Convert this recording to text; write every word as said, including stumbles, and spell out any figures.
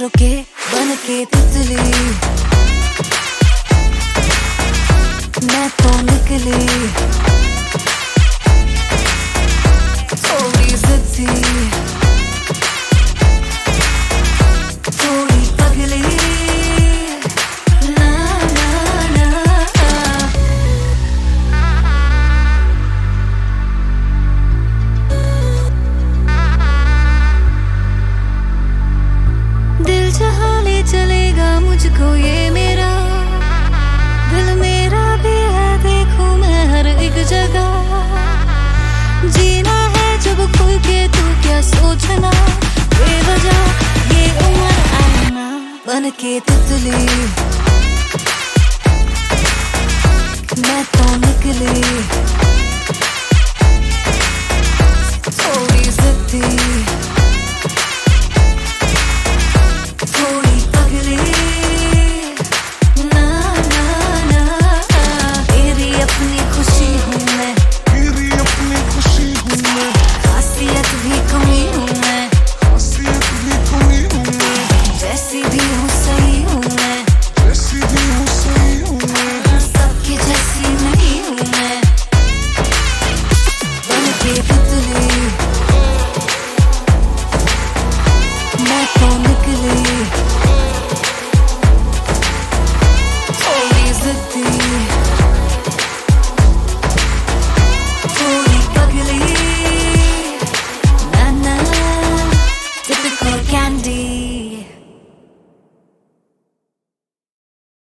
रुके बन के तितली, मैं तो निकली थोड़ी जिद्दी, थोड़ी पगली। ना ना ना दिल जहाँ ले चलेगा मुझको ये मेरा दिल, मेरा भी है देखूं मैं हर एक जगह। जीना है जब खुल के तू क्या सोचना, बेवजह ये उम्र आना बन के तितली, मैं तो निकली थोड़ी जिद्दी।